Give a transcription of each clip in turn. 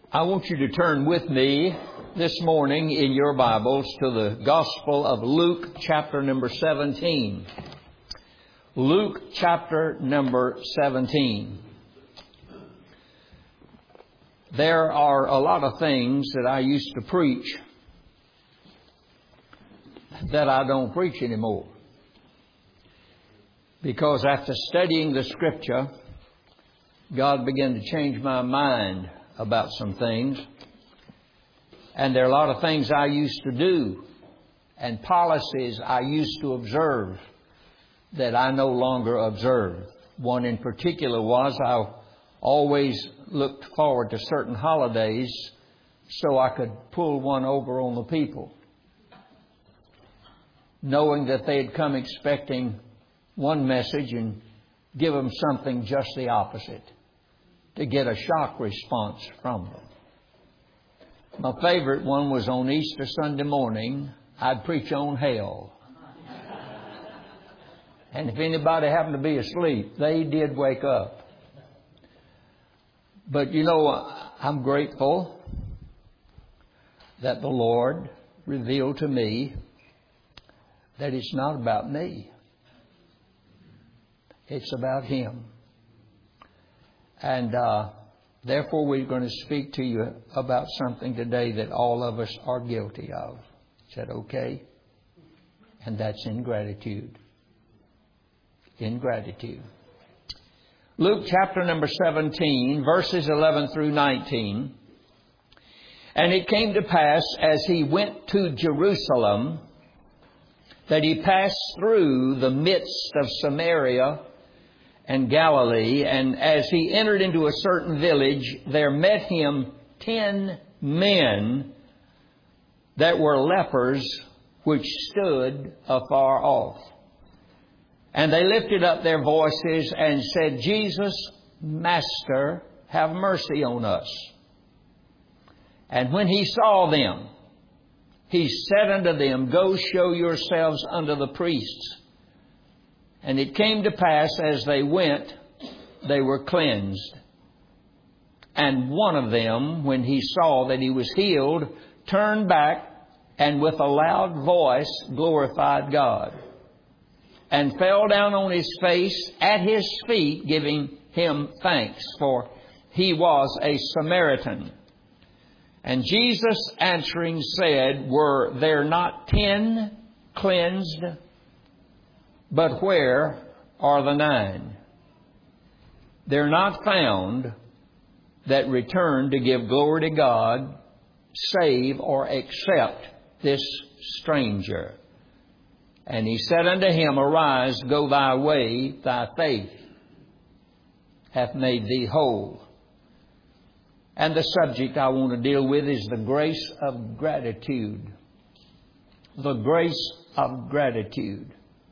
I want you to turn with me this morning in your Bibles to the Gospel of Luke, chapter number 17. Luke, chapter number 17. There are a lot of things that I used to preach that I don't preach anymore. Because after studying the Scripture, God began to change my mind about some things. And there are a lot of things I used to do and policies I used to observe that I no longer observe. One in particular was I always looked forward to certain holidays so I could pull one over on the people, knowing that they'd come expecting one message and give them something just the opposite, to get a shock response from them. My favorite one was on Easter Sunday morning, I'd preach on hell. And if anybody happened to be asleep, they did wake up. But you know, I'm grateful that the Lord revealed to me that it's not about me. It's about Him. And therefore, we're going to speak to you about something today that all of us are guilty of. Is that okay? And that's ingratitude. Ingratitude. Luke chapter number 17, verses 11 through 19. And it came to pass as he went to Jerusalem that he passed through the midst of Samaria and Galilee, and as he entered into a certain village, there met him 10 men that were lepers, which stood afar off. And they lifted up their voices and said, Jesus, Master, have mercy on us. And when he saw them, he said unto them, Go show yourselves unto the priests. And it came to pass, as they went, they were cleansed. And one of them, when he saw that he was healed, turned back and with a loud voice glorified God. And fell down on his face at his feet, giving him thanks, for he was a Samaritan. And Jesus answering said, Were there not 10 cleansed? But where are the 9? They're not found that return to give glory to God, save or except this stranger. And he said unto him, Arise, go thy way, thy faith hath made thee whole. And the subject I want to deal with is the grace of gratitude. The grace of gratitude.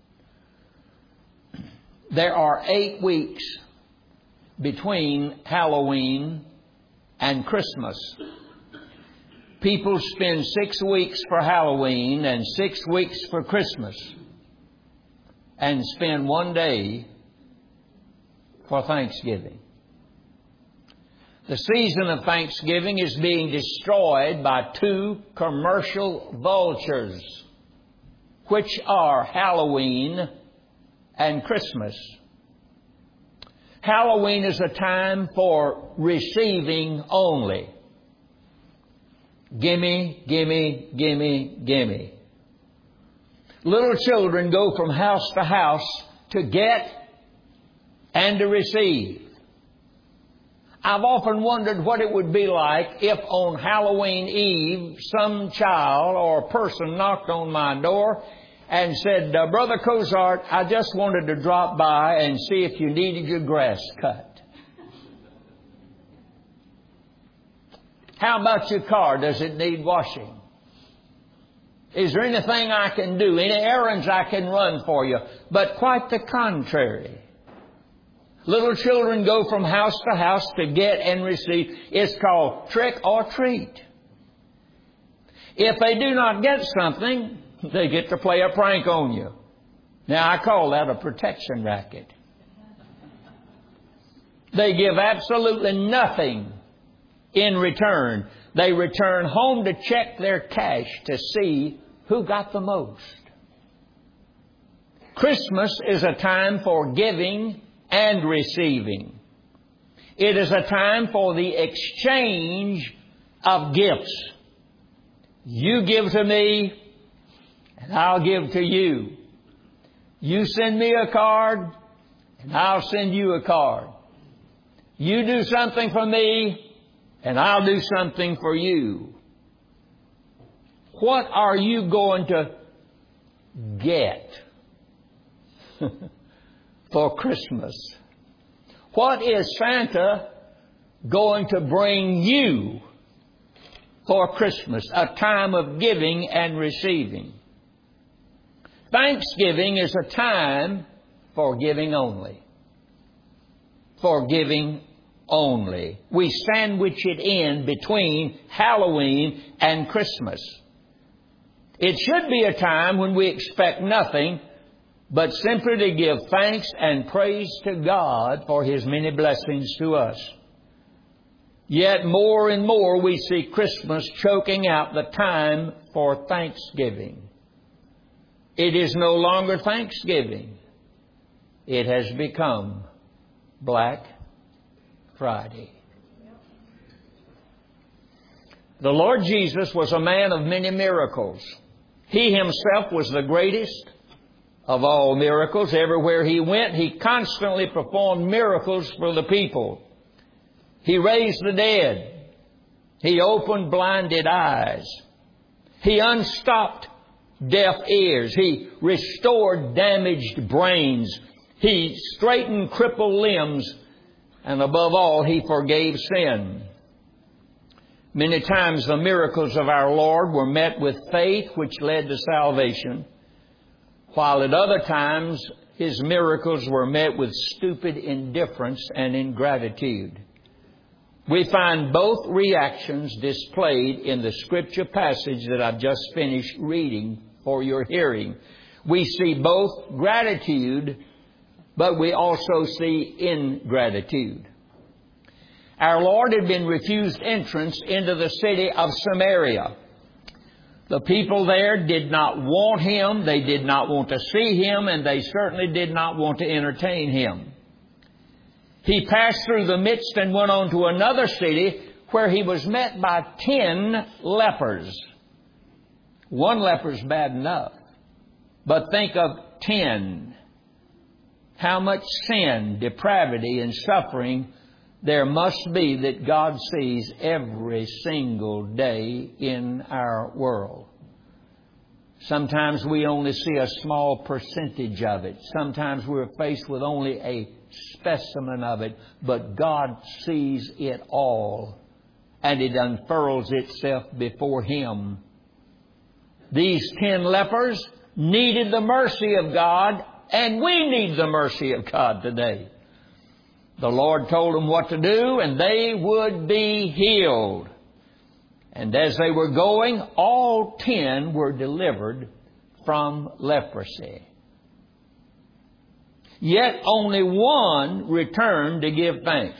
There are 8 weeks between Halloween and Christmas. People spend 6 weeks for Halloween and 6 weeks for Christmas, and spend 1 day for Thanksgiving. The season of Thanksgiving is being destroyed by 2 commercial vultures, which are Halloween and Christmas. Halloween is a time for receiving only. Gimme, gimme, gimme, gimme. Little children go from house to house to get and to receive. I've often wondered what it would be like if on Halloween Eve some child or person knocked on my door and said, Brother Cozart, I just wanted to drop by and see if you needed your grass cut. How about your car? Does it need washing? Is there anything I can do? Any errands I can run for you? But quite the contrary. Little children go from house to house to get and receive. It's called trick or treat. If they do not get something, they get to play a prank on you. Now, I call that a protection racket. They give absolutely nothing in return. They return home to check their cash to see who got the most. Christmas is a time for giving and receiving. It is a time for the exchange of gifts. You give to me, and I'll give to you. You send me a card, and I'll send you a card. You do something for me, and I'll do something for you. What are you going to get for Christmas? What is Santa going to bring you for Christmas? A time of giving and receiving. Thanksgiving is a time for giving only. For giving only. We sandwich it in between Halloween and Christmas. It should be a time when we expect nothing but simply to give thanks and praise to God for His many blessings to us. Yet more and more we see Christmas choking out the time for Thanksgiving. It is no longer Thanksgiving. It has become Black Friday. The Lord Jesus was a man of many miracles. He Himself was the greatest of all miracles. Everywhere He went, He constantly performed miracles for the people. He raised the dead. He opened blinded eyes. He unstopped deaf ears. He restored damaged brains. He straightened crippled limbs. And above all, He forgave sin. Many times the miracles of our Lord were met with faith which led to salvation, while at other times His miracles were met with stupid indifference and ingratitude. We find both reactions displayed in the Scripture passage that I've just finished reading for your hearing. We see both gratitude, but we also see ingratitude. Our Lord had been refused entrance into the city of Samaria. The people there did not want Him, they did not want to see Him, and they certainly did not want to entertain Him. He passed through the midst and went on to another city where He was met by 10 lepers. One leper's bad enough, but think of 10. How much sin, depravity, and suffering there must be that God sees every single day in our world. Sometimes we only see a small percentage of it. Sometimes we're faced with only a specimen of it. But God sees it all, and it unfurls itself before Him. These 10 lepers needed the mercy of God, and we need the mercy of God today. The Lord told them what to do, and they would be healed. And as they were going, all 10 were delivered from leprosy. Yet only one returned to give thanks.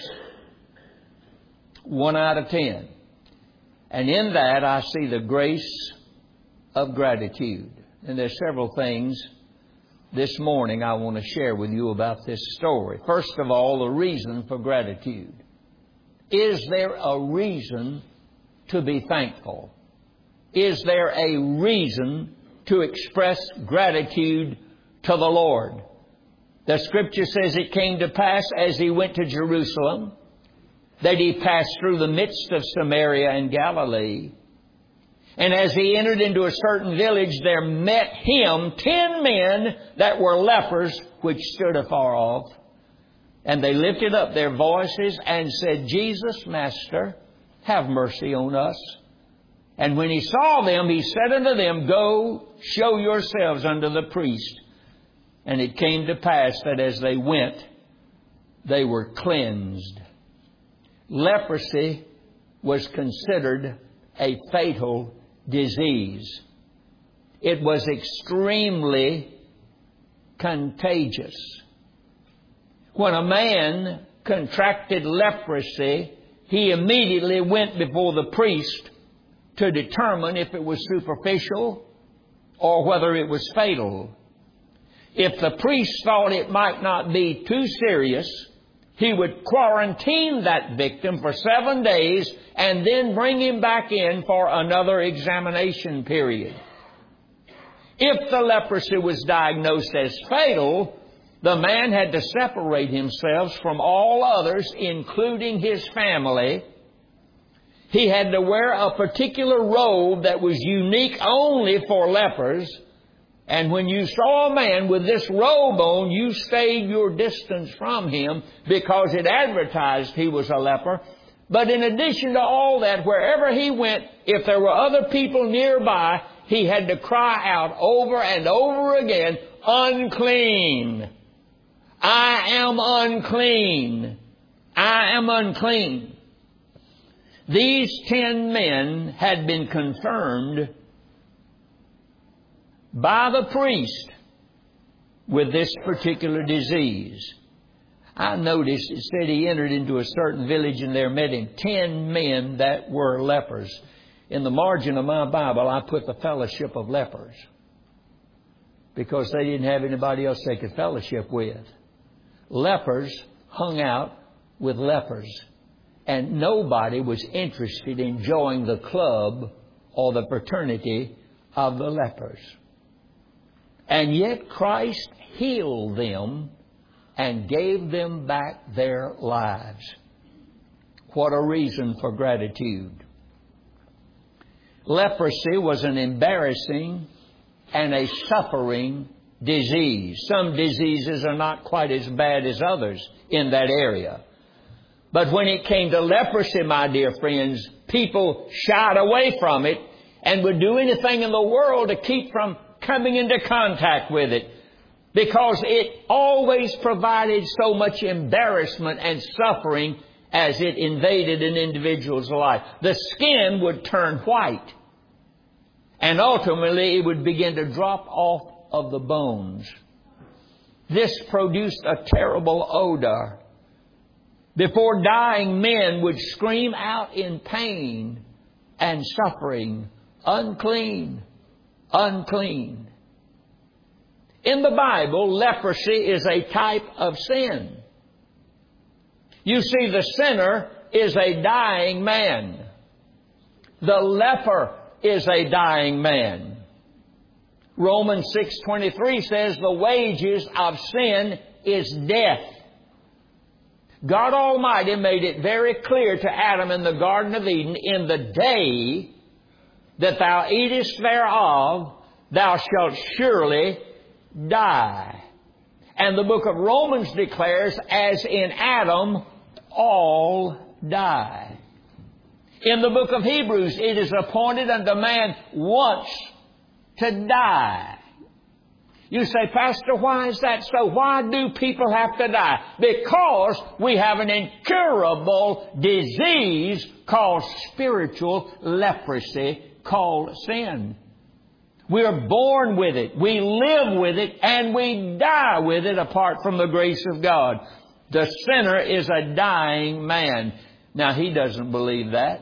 1 out of 10. And in that I see the grace of gratitude. And there's several things this morning I want to share with you about this story. First of all, the reason for gratitude. Is there a reason to be thankful? Is there a reason to express gratitude to the Lord? The Scripture says it came to pass as He went to Jerusalem that He passed through the midst of Samaria and Galilee. And as He entered into a certain village, there met Him 10 men that were lepers, which stood afar off. And they lifted up their voices and said, Jesus, Master, have mercy on us. And when He saw them, He said unto them, Go, show yourselves unto the priest. And it came to pass that as they went, they were cleansed. Leprosy was considered a fatal disease. It was extremely contagious. When a man contracted leprosy, he immediately went before the priest to determine if it was superficial or whether it was fatal. If the priest thought it might not be too serious, he would quarantine that victim for 7 days and then bring him back in for another examination period. If the leprosy was diagnosed as fatal, the man had to separate himself from all others, including his family. He had to wear a particular robe that was unique only for lepers. And when you saw a man with this robe on, you stayed your distance from him because it advertised he was a leper. But in addition to all that, wherever he went, if there were other people nearby, he had to cry out over and over again, "Unclean! I am unclean! I am unclean!" These 10 men had been confirmed by the priest with this particular disease. I noticed it said he entered into a certain village and there met him 10 men that were lepers. In the margin of my Bible, I put the fellowship of lepers because they didn't have anybody else they could fellowship with. Lepers hung out with lepers, and nobody was interested in joining the club or the fraternity of the lepers. And yet Christ healed them and gave them back their lives. What a reason for gratitude. Leprosy was an embarrassing and a suffering disease. Some diseases are not quite as bad as others in that area. But when it came to leprosy, my dear friends, people shied away from it and would do anything in the world to keep from coming into contact with it, because it always provided so much embarrassment and suffering as it invaded an individual's life. The skin would turn white, and ultimately it would begin to drop off of the bones. This produced a terrible odor. Before dying, men would scream out in pain and suffering, "Unclean! Unclean!" In the Bible, leprosy is a type of sin. You see, the sinner is a dying man. The leper is a dying man. Romans 6:23 says the wages of sin is death. God Almighty made it very clear to Adam in the Garden of Eden, "In the day that thou eatest thereof, thou shalt surely die." And the book of Romans declares, as in Adam, all die. In the book of Hebrews, it is appointed unto man once to die. You say, "Pastor, why is that so? Why do people have to die?" Because we have an incurable disease called spiritual leprosy, called sin. We are born with it, we live with it, and we die with it apart from the grace of God. The sinner is a dying man. Now, he doesn't believe that.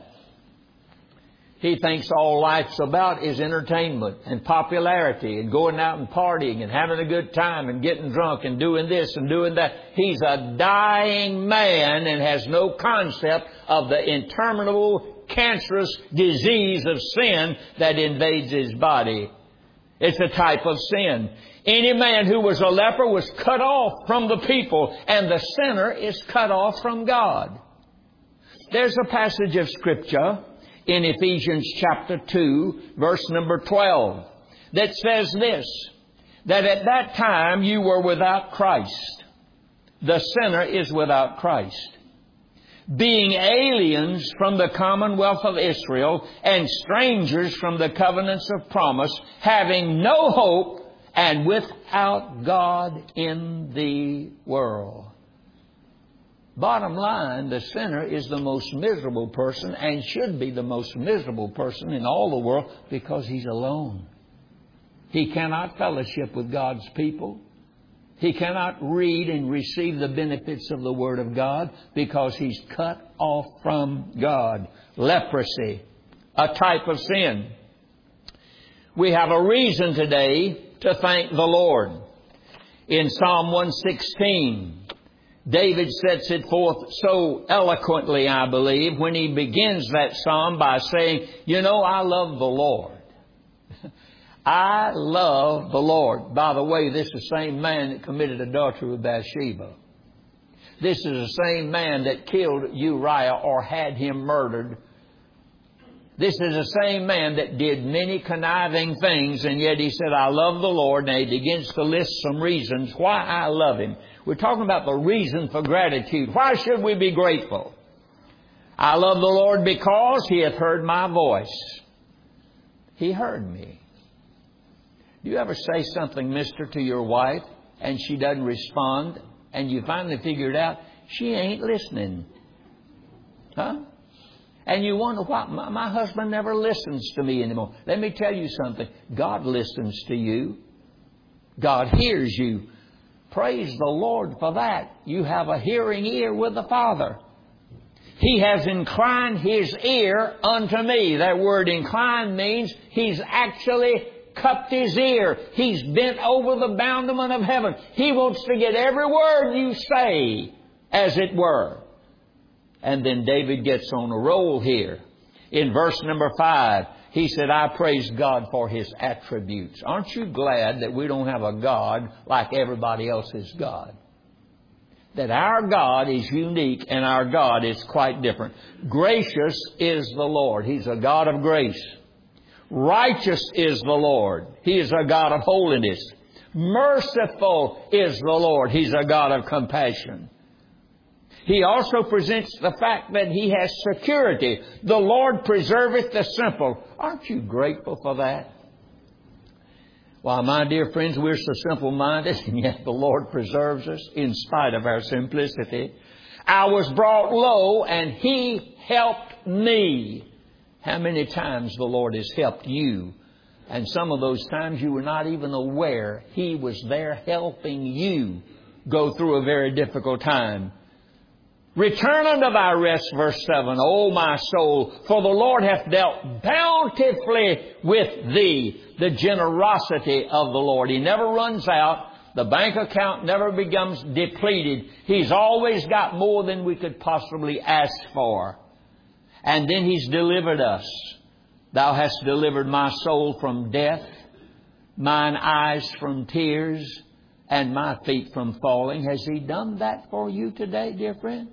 He thinks all life's about is entertainment and popularity and going out and partying and having a good time and getting drunk and doing this and doing that. He's a dying man and has no concept of the interminable cancerous disease of sin that invades his body. It's a type of sin. Any man who was a leper was cut off from the people, and the sinner is cut off from God. There's a passage of Scripture in Ephesians chapter 2, verse number 12, that says this, that at that time you were without Christ. The sinner is without Christ, being aliens from the commonwealth of Israel and strangers from the covenants of promise, having no hope and without God in the world. Bottom line, the sinner is the most miserable person and should be the most miserable person in all the world because he's alone. He cannot fellowship with God's people. He cannot read and receive the benefits of the Word of God because he's cut off from God. Leprosy, a type of sin. We have a reason today to thank the Lord. In Psalm 116, David sets it forth so eloquently, I believe, when he begins that psalm by saying, you know, I love the Lord. I love the Lord. By the way, this is the same man that committed adultery with Bathsheba. This is the same man that killed Uriah or had him murdered. This is the same man that did many conniving things, and yet he said, I love the Lord. And he begins to list some reasons why I love Him. We're talking about the reason for gratitude. Why should we be grateful? I love the Lord because He hath heard my voice. He heard me. Do you ever say something, mister, to your wife, and she doesn't respond, and you finally figure it out, she ain't listening? Huh? And you wonder why my husband never listens to me anymore. Let me tell you something. God listens to you. God hears you. Praise the Lord for that. You have a hearing ear with the Father. He has inclined His ear unto me. That word incline means He's actually cupped His ear. He's bent over the boundament of heaven. He wants to get every word you say, as it were. And then David gets on a roll here. In verse number 5, he said, I praise God for His attributes. Aren't you glad that we don't have a God like everybody else's God? That our God is unique and our God is quite different. Gracious is the Lord. He's a God of grace. Righteous is the Lord. He is a God of holiness. Merciful is the Lord. He's a God of compassion. He also presents the fact that He has security. The Lord preserveth the simple. Aren't you grateful for that? Why, my dear friends, we're so simple-minded, and yet the Lord preserves us in spite of our simplicity. I was brought low, and He helped me. How many times the Lord has helped you? And some of those times you were not even aware He was there helping you go through a very difficult time. Return unto thy rest, verse 7, O my soul, for the Lord hath dealt bountifully with thee. The generosity of the Lord. He never runs out. The bank account never becomes depleted. He's always got more than we could possibly ask for. And then He's delivered us. Thou hast delivered my soul from death, mine eyes from tears, and my feet from falling. Has He done that for you today, dear friend?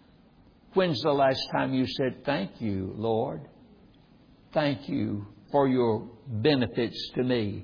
When's the last time you said, thank you, Lord? Thank you for your benefits to me.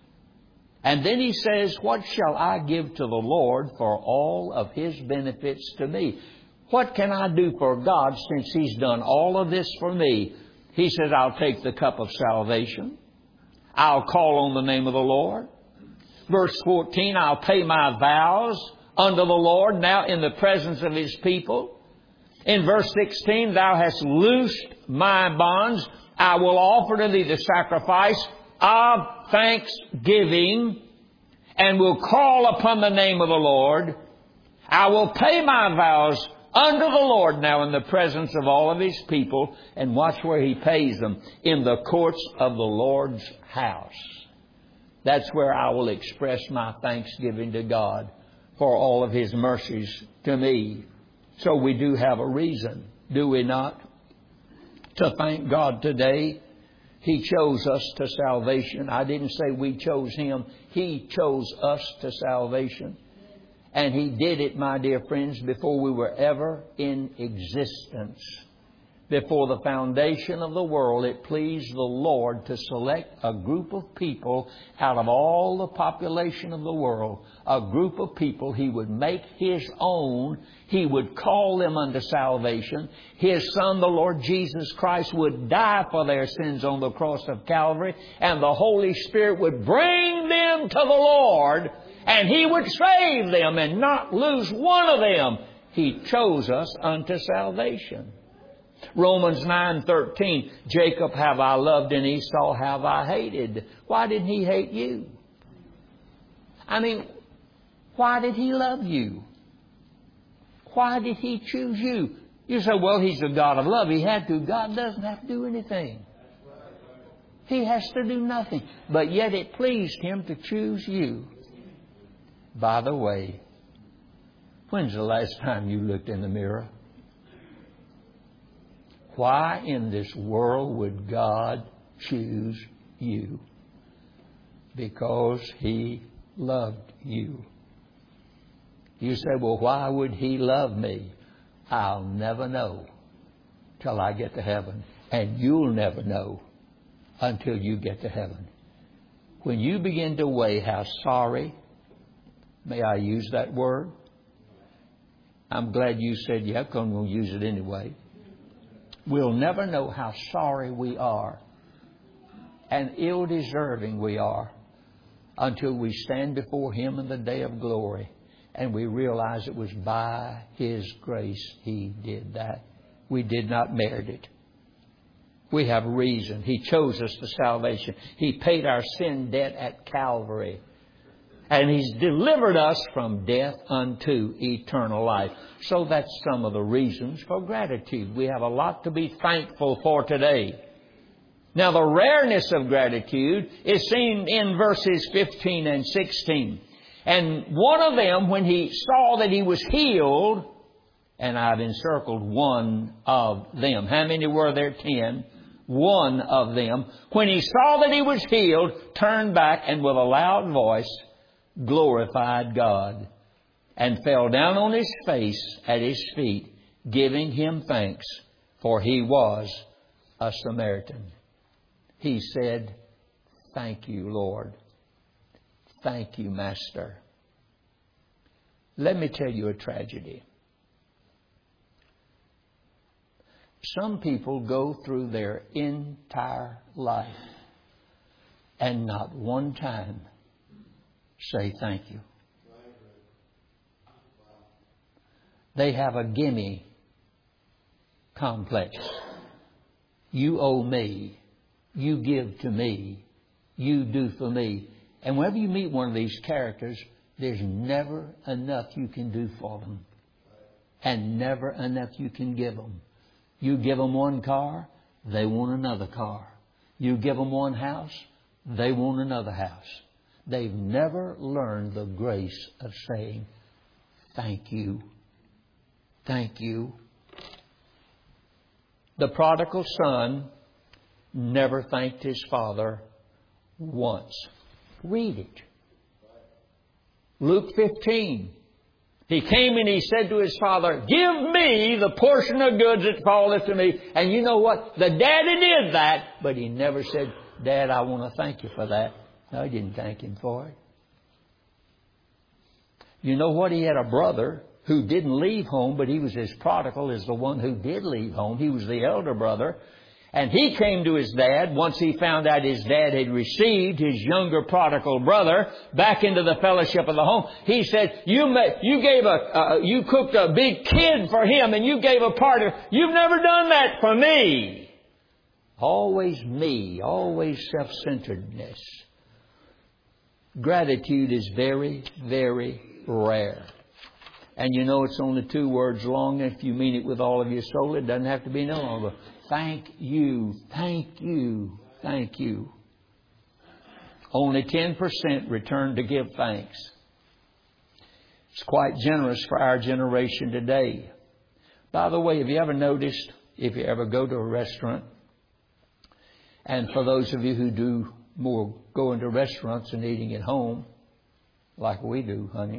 And then He says, what shall I give to the Lord for all of His benefits to me? What can I do for God since He's done all of this for me? He says, I'll take the cup of salvation. I'll call on the name of the Lord. Verse 14, I'll pay my vows unto the Lord now in the presence of His people. In verse 16, thou hast loosed my bonds. I will offer to thee the sacrifice of thanksgiving and will call upon the name of the Lord. I will pay my vows unto the Lord now in the presence of all of His people. And watch where He pays them. In the courts of the Lord's house. That's where I will express my thanksgiving to God for all of His mercies to me. So we do have a reason, do we not, to thank God today. He chose us to salvation. I didn't say we chose Him. He chose us to salvation. And He did it, my dear friends, before we were ever in existence. Before the foundation of the world, it pleased the Lord to select a group of people out of all the population of the world. A group of people He would make His own. He would call them unto salvation. His Son, the Lord Jesus Christ, would die for their sins on the cross of Calvary. And the Holy Spirit would bring them to the Lord. And He would save them and not lose one of them. He chose us unto salvation. Romans 9:13, Jacob have I loved and Esau have I hated. Why didn't he hate you? I mean, Why did He love you? Why did He choose you? You say, well, He's a God of love. He had to. God doesn't have to do anything. He has to do nothing. But yet it pleased Him to choose you. By the way, when's the last time you looked in the mirror? Why in this world would God choose you? Because He loved you. You say, well, why would He love me? I'll never know till I get to heaven. And you'll never know until you get to heaven. When you begin to weigh how sorry, may I use that word? I'm glad you said, yeah, because I'm going to use it anyway. We'll never know how sorry we are and ill-deserving we are until we stand before Him in the day of glory and we realize it was by His grace He did that. We did not merit it. We have reason. He chose us to salvation. He paid our sin debt at Calvary. And He's delivered us from death unto eternal life. So that's some of the reasons for gratitude. We have a lot to be thankful for today. Now the rareness of gratitude is seen in verses 15 and 16. And one of them, when he saw that he was healed, and I've encircled one of them. How many were there? 10. One of them, when he saw that he was healed, turned back and with a loud voice glorified God and fell down on his face at His feet, giving Him thanks, for he was a Samaritan. He said, thank you, Lord. Thank you, Master. Let me tell you a tragedy. Some people go through their entire life and not one time say thank you. They have a gimme complex. You owe me. You give to me. You do for me. And whenever you meet one of these characters, there's never enough you can do for them. And never enough you can give them. You give them one car, they want another car. You give them one house, they want another house. They've never learned the grace of saying, thank you. Thank you. The prodigal son never thanked his father once. Read it. Luke 15. He came and he said to his father, give me the portion of goods that falleth to me. And you know what? The daddy did that, but he never said, Dad, I want to thank you for that. No, he didn't thank him for it. You know what? He had a brother who didn't leave home, but he was as prodigal as the one who did leave home. He was the elder brother. And he came to his dad once he found out his dad had received his younger prodigal brother back into the fellowship of the home. He said, you cooked a big kid for him and you gave a party. You've never done that for me. Always me, always self-centeredness. Gratitude is very, very rare. And you know it's only 2 words long. If you mean it with all of your soul, it doesn't have to be no longer. Thank you, thank you, thank you. Only 10% return to give thanks. It's quite generous for our generation today. By the way, have you ever noticed, if you ever go to a restaurant, and for those of you who do more going to restaurants and eating at home, like we do, honey,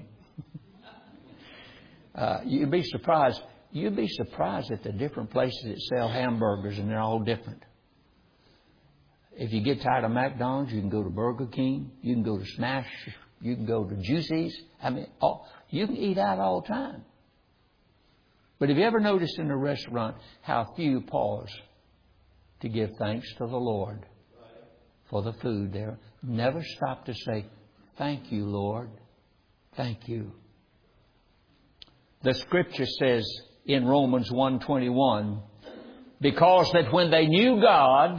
you'd be surprised. You'd be surprised at the different places that sell hamburgers, and they're all different. If you get tired of McDonald's, you can go to Burger King. You can go to Smash. You can go to Juicy's. You can eat out all the time. But have you ever noticed in a restaurant how few pause to give thanks to the Lord for the food there? Never stop to say, thank you, Lord. Thank you. The Scripture says in Romans 1:21, because that when they knew God,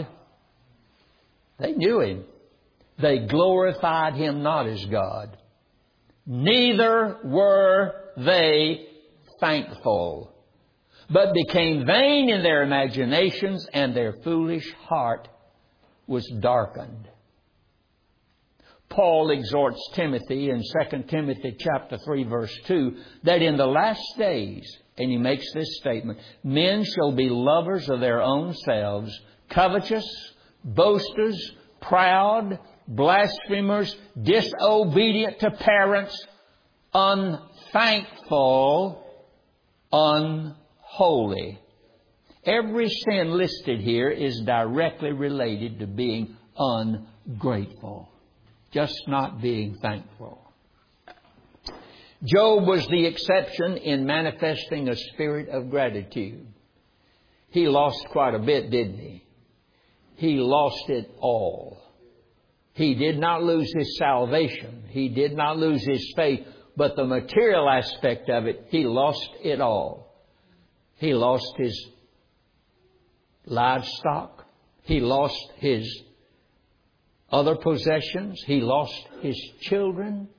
they knew Him. They glorified Him not as God, neither were they thankful, but became vain in their imaginations, and their foolish heart was darkened. Paul exhorts Timothy in 2 Timothy chapter 3 verse 2 that in the last days, and he makes this statement, men shall be lovers of their own selves, covetous, boasters, proud, blasphemers, disobedient to parents, unthankful, unholy. Every sin listed here is directly related to being ungrateful, just not being thankful. Job was the exception in manifesting a spirit of gratitude. He lost quite a bit, didn't he? He lost it all. He did not lose his salvation. He did not lose his faith. But the material aspect of it, he lost it all. He lost his livestock. He lost his other possessions. He lost his children.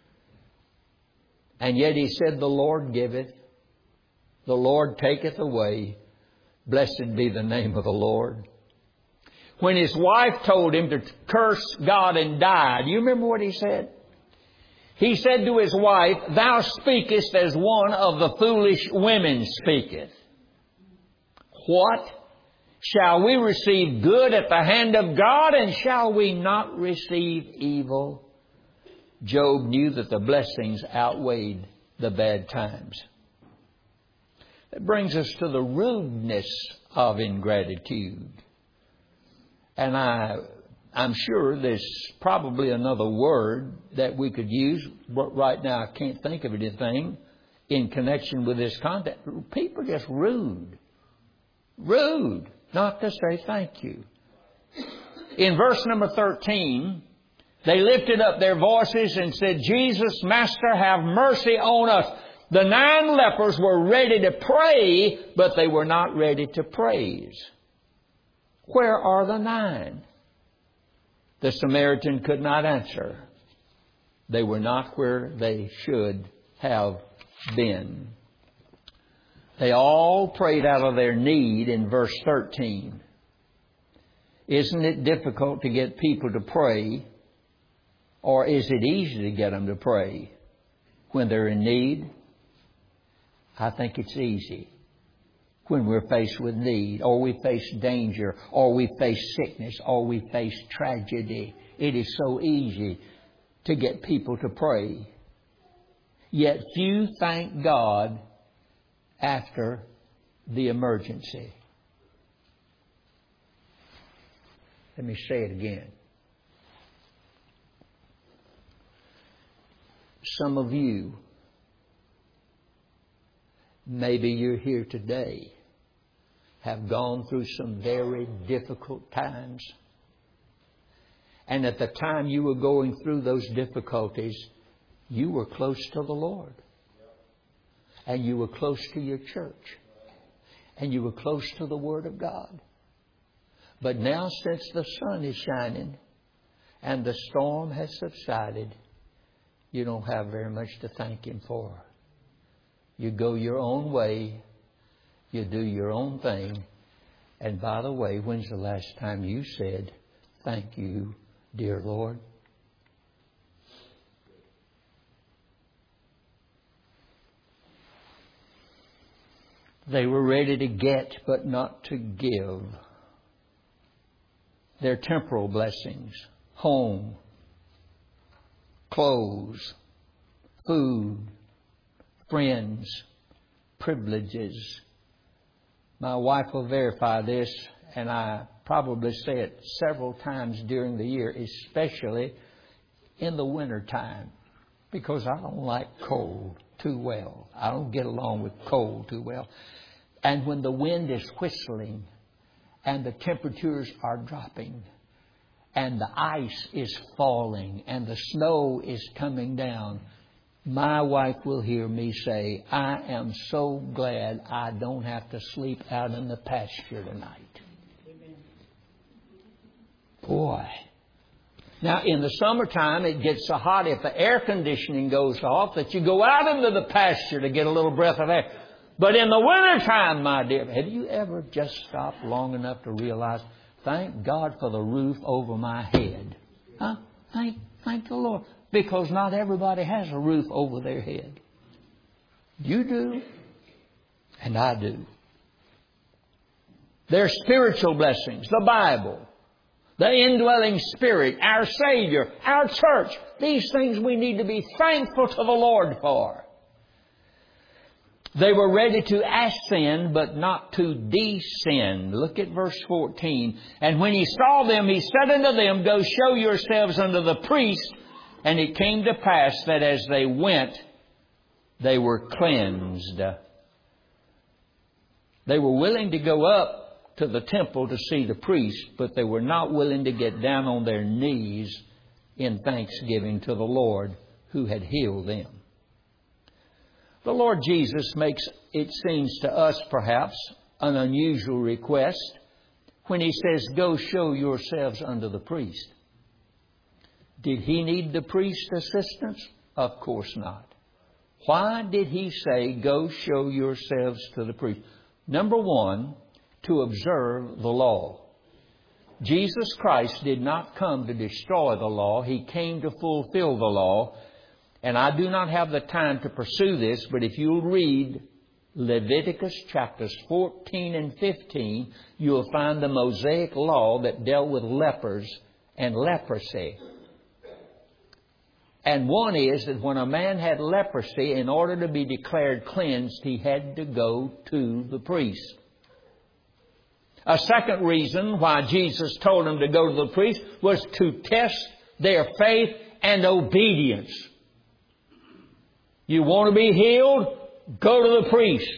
And yet he said, the Lord giveth, the Lord taketh away. Blessed be the name of the Lord. When his wife told him to curse God and die, do you remember what he said? He said to his wife, thou speakest as one of the foolish women speaketh. What? Shall we receive good at the hand of God, and shall we not receive evil? Job knew that the blessings outweighed the bad times. That brings us to the rudeness of ingratitude. And I'm sure there's probably another word that we could use, but right now I can't think of anything in connection with this content. People are just rude. Rude. Not to say thank you. In verse number 13, they lifted up their voices and said, Jesus, Master, have mercy on us. The 9 lepers were ready to pray, but they were not ready to praise. Where are the 9? The Samaritan could not answer. They were not where they should have been. They all prayed out of their need in verse 13. Isn't it difficult to get people to pray? Or is it easy to get them to pray when they're in need? I think it's easy. When we're faced with need, or we face danger, or we face sickness, or we face tragedy. It is so easy to get people to pray. Yet few thank God after the emergency. Let me say it again. Some of you, maybe you're here today, have gone through some very difficult times. And at the time you were going through those difficulties, you were close to the Lord. And you were close to your church. And you were close to the Word of God. But now, since the sun is shining and the storm has subsided, you don't have very much to thank Him for. You go your own way. You do your own thing. And by the way, when's the last time you said, thank you, dear Lord? They were ready to get, but not to give. Their temporal blessings, home, clothes, food, friends, privileges. My wife will verify this, and I probably say it several times during the year, especially in the winter time, because I don't like cold too well. I don't get along with cold too well. And when the wind is whistling and the temperatures are dropping and the ice is falling and the snow is coming down, my wife will hear me say, I am so glad I don't have to sleep out in the pasture tonight. Boy, Now, in the summertime, it gets so hot if the air conditioning goes off that you go out into the pasture to get a little breath of air. But in the wintertime, my dear, have you ever just stopped long enough to realize, thank God for the roof over my head? Huh? Thank the Lord. Because not everybody has a roof over their head. You do, and I do. There's spiritual blessings, the Bible, the indwelling Spirit, our Savior, our church. These things we need to be thankful to the Lord for. They were ready to ascend, but not to descend. Look at verse 14. And when He saw them, He said unto them, Go show yourselves unto the priest. And it came to pass that as they went, they were cleansed. They were willing to go up to the temple to see the priest, but they were not willing to get down on their knees in thanksgiving to the Lord who had healed them. The Lord Jesus makes, it seems to us perhaps, an unusual request when He says, Go show yourselves unto the priest. Did He need the priest's assistance? Of course not. Why did He say, Go show yourselves to the priest? Number one, to observe the law. Jesus Christ did not come to destroy the law. He came to fulfill the law. And I do not have the time to pursue this, but if you'll read Leviticus chapters 14 and 15, you'll find the Mosaic law that dealt with lepers and leprosy. And one is that when a man had leprosy, in order to be declared cleansed, he had to go to the priest. A second reason why Jesus told them to go to the priest was to test their faith and obedience. You want to be healed? Go to the priest.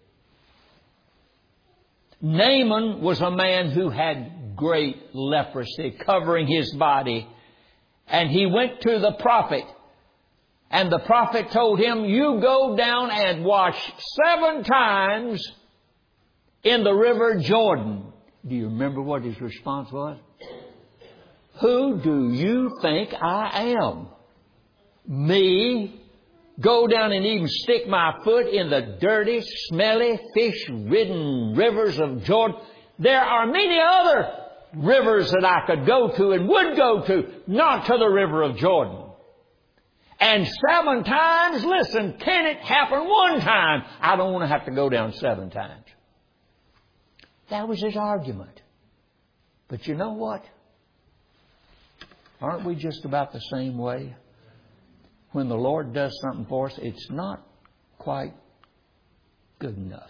Naaman was a man who had great leprosy covering his body. And he went to the prophet. And the prophet told him, You go down and wash 7 times in the river Jordan. Do you remember what his response was? Who do you think I am? Me? Go down and even stick my foot in the dirty, smelly, fish-ridden rivers of Jordan. There are many other rivers that I could go to and would go to, not to the river of Jordan. And 7 times, listen, can it happen one time? I don't want to have to go down 7 times. That was his argument. But you know what? Aren't we just about the same way? When the Lord does something for us, it's not quite good enough.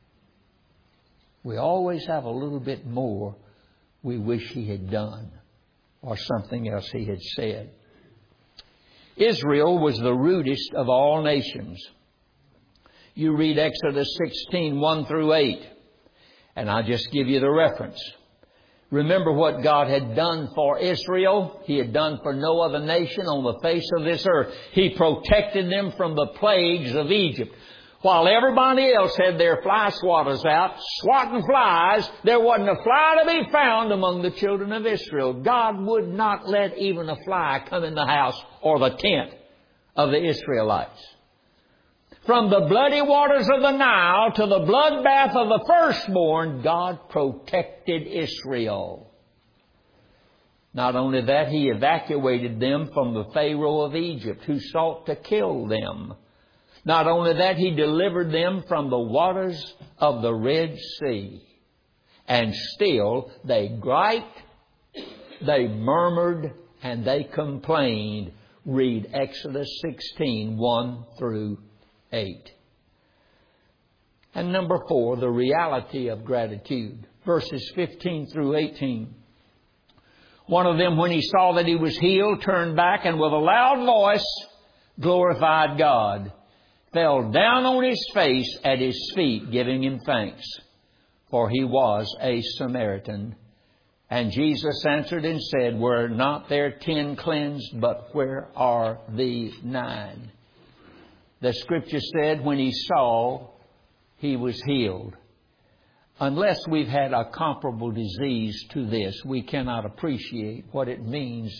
We always have a little bit more we wish He had done or something else He had said. Israel was the rudest of all nations. You read Exodus 16, 1 through 8, and I'll just give you the reference. Remember what God had done for Israel. He had done for no other nation on the face of this earth. He protected them from the plagues of Egypt. While everybody else had their fly swatters out, swatting flies, there wasn't a fly to be found among the children of Israel. God would not let even a fly come in the house or the tent of the Israelites. From the bloody waters of the Nile to the bloodbath of the firstborn, God protected Israel. Not only that, He evacuated them from the Pharaoh of Egypt who sought to kill them. Not only that, He delivered them from the waters of the Red Sea. And still they griped, they murmured, and they complained. Read Exodus 16, 1 through 8. And number 4, the reality of gratitude. Verses 15 through 18. One of them, when he saw that he was healed, turned back and with a loud voice glorified God. Fell down on his face at His feet, giving Him thanks. For he was a Samaritan. And Jesus answered and said, Were not there 10 cleansed, but where are the 9? The Scripture said when he saw, he was healed. Unless we've had a comparable disease to this, we cannot appreciate what it means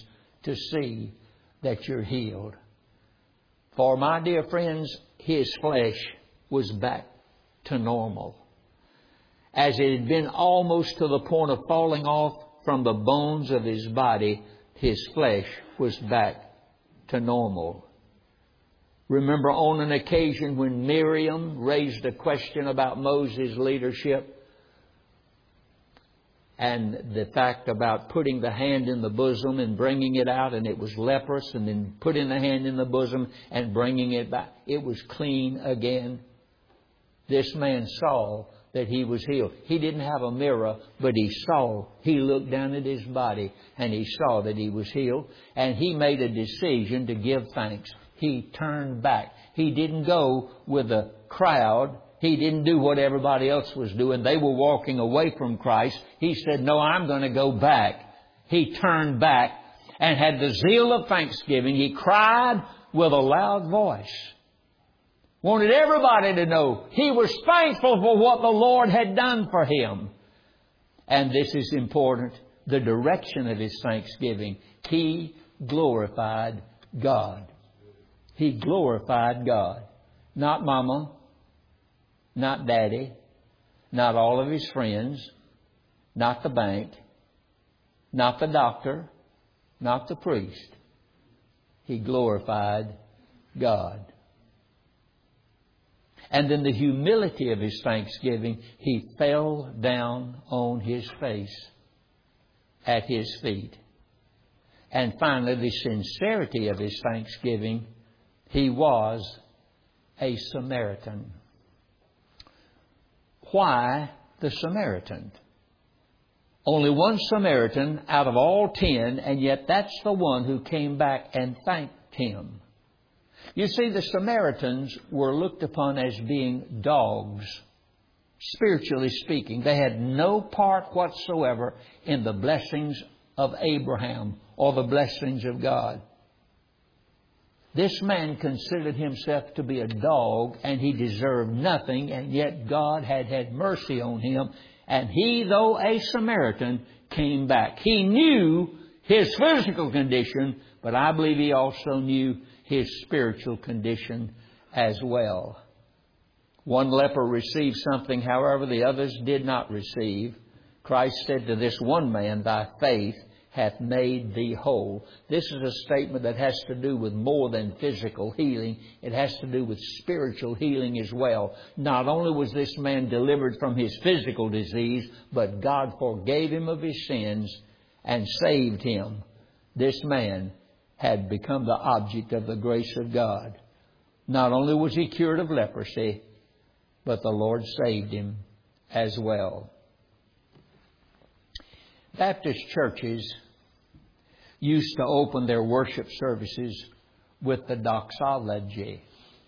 to see that you're healed. For my dear friends, his flesh was back to normal. As it had been almost to the point of falling off from the bones of his body, his flesh was back to normal. Remember on an occasion when Miriam raised a question about Moses' leadership and the fact about putting the hand in the bosom and bringing it out, and it was leprous, and then putting the hand in the bosom and bringing it back. It was clean again. This man saw that he was healed. He didn't have a mirror, but he saw. He looked down at his body and he saw that he was healed. And he made a decision to give thanks. He turned back. He didn't go with the crowd. He didn't do what everybody else was doing. They were walking away from Christ. He said, no, I'm going to go back. He turned back and had the zeal of thanksgiving. He cried with a loud voice. Wanted everybody to know he was thankful for what the Lord had done for him. And this is important. The direction of his thanksgiving. He glorified God. He glorified God. Not Mama. Not Daddy. Not all of his friends. Not the bank. Not the doctor. Not the priest. He glorified God. And in the humility of his thanksgiving, he fell down on his face at his feet. And finally, the sincerity of his thanksgiving, he was a Samaritan. Why the Samaritan? Only one Samaritan out of all 10, and yet that's the one who came back and thanked him. You see, the Samaritans were looked upon as being dogs, spiritually speaking. They had no part whatsoever in the blessings of Abraham or the blessings of God. This man considered himself to be a dog, and he deserved nothing, and yet God had had mercy on him. And he, though a Samaritan, came back. He knew his physical condition, but I believe he also knew his spiritual condition as well. One leper received something, however, the others did not receive. Christ said to this one man, thy faith hath made thee whole. This is a statement that has to do with more than physical healing. It has to do with spiritual healing as well. Not only was this man delivered from his physical disease, but God forgave him of his sins and saved him. This man had become the object of the grace of God. Not only was he cured of leprosy, but the Lord saved him as well. Baptist churches used to open their worship services with the doxology.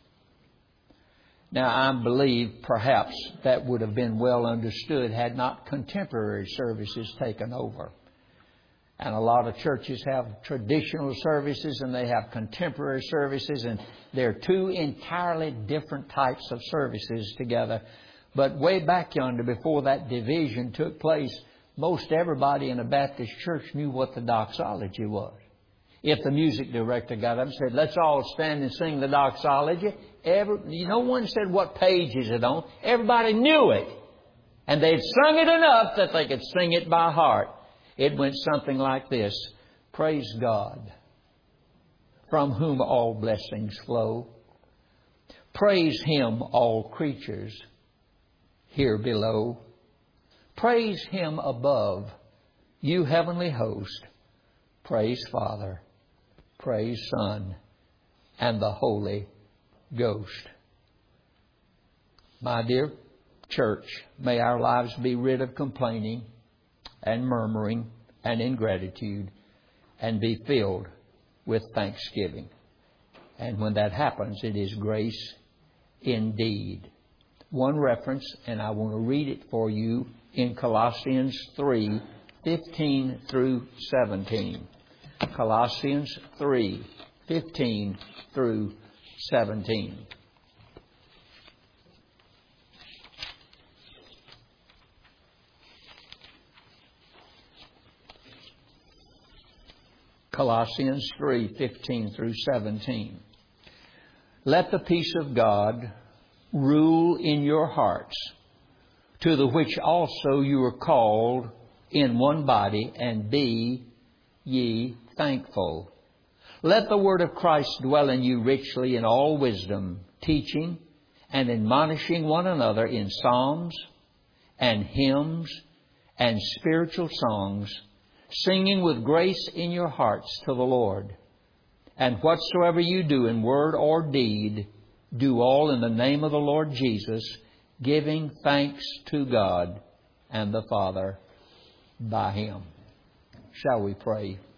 Now, I believe perhaps that would have been well understood had not contemporary services taken over. And a lot of churches have traditional services and they have contemporary services, and they're two entirely different types of services together. But way back yonder, before that division took place, most everybody in a Baptist church knew what the doxology was. If the music director got up and said, let's all stand and sing the doxology, no one said what page is it on. Everybody knew it. And they'd sung it enough that they could sing it by heart. It went something like this. Praise God, from whom all blessings flow. Praise Him, all creatures here below. Praise Him above, you heavenly host. Praise Father, praise Son, and the Holy Ghost. My dear church, may our lives be rid of complaining and murmuring and ingratitude, and be filled with thanksgiving. And when that happens, it is grace indeed. One reference, and I want to read it for you in Colossians 3:15 through 17. Colossians 3:15 through 17. Colossians 3:15 through 17. Let the peace of God rule in your hearts, to the which also you are called in one body, and be ye thankful. Let the word of Christ dwell in you richly in all wisdom, teaching and admonishing one another in psalms and hymns and spiritual songs, singing with grace in your hearts to the Lord. And whatsoever you do in word or deed, do all in the name of the Lord Jesus, giving thanks to God and the Father by Him. Shall we pray?